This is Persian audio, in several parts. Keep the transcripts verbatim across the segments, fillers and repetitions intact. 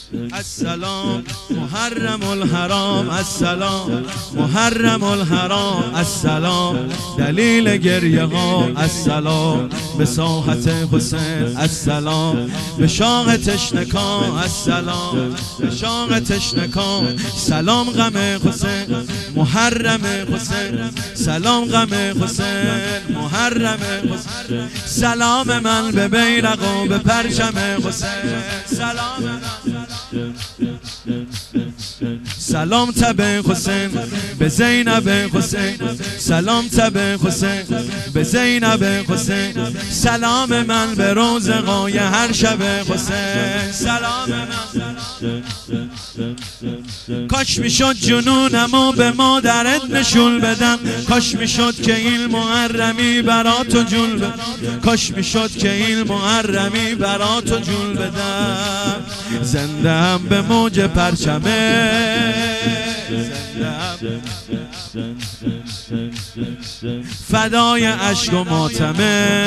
السلام محرم الحرام، السلام محرم الحرام، السلام دلیل گریه ها، السلام به ساحت حسین، السلام به شاق تشنکان، السلام به شاق تشنکان، سلام غم حسین محرم حسین، سلام غم حسین محرم حسین، سلام من به بیرق و به پرچم حسین، سلام من سلام تب حسین به زینب حسین، سلام تب حسین به زینب حسین، سلام من به روزقای هر شب حسین، سلام من کاش میشد جنونمو به مادرت نشون بدم، کاش میشد که این محرمی براتو جون بدم، کاش میشد که این محرمی براتو جون بدم، زنده هم به موج پرچمه، فدای عشق و ماتمه،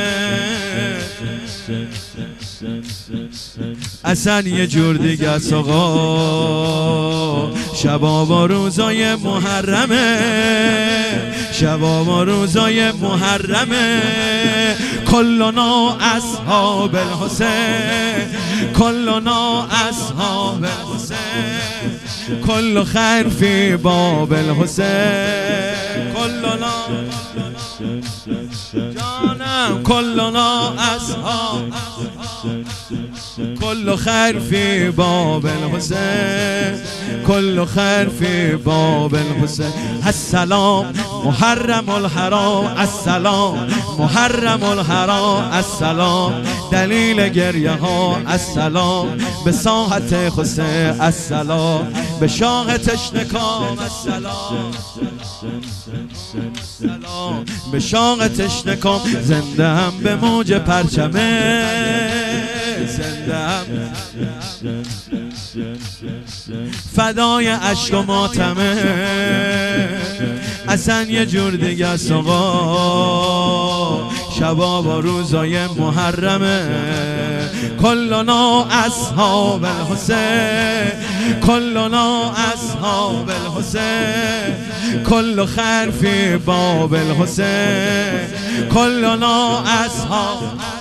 اصلا یه جور دیگه است آقا، شبا و روزای محرمه، شبا و روزای محرمه، کلنا اصحاب الحسین، کلنا اصحاب الحسین، کل خیر فی باب الحسین، کلنا جانم کلنا اصحاب، کل خیر فی باب الحسین، کل خیر فی باب الحسین، السلام محرم الحرام، السلام محرم الحرام، السلام دلیل گریه ها، السلام به ساحت حسین، السلام به شاق تشنکان، السلام سلام به شاق تشنکان، زنده هم به موج پرچمه، زنده هم فدای عشق و ماتمه، اصلا یه جور دیگه است آقا، شبا و روزای محرمه، کلنا اصحاب الحسین، کلنا اصحاب الحسین، کل خیر فی باب الحسین، کلنا اصحاب،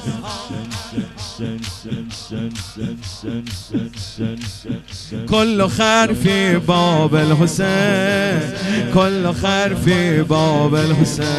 کل خیر فی باب الحسین، کل خیر فی باب الحسین.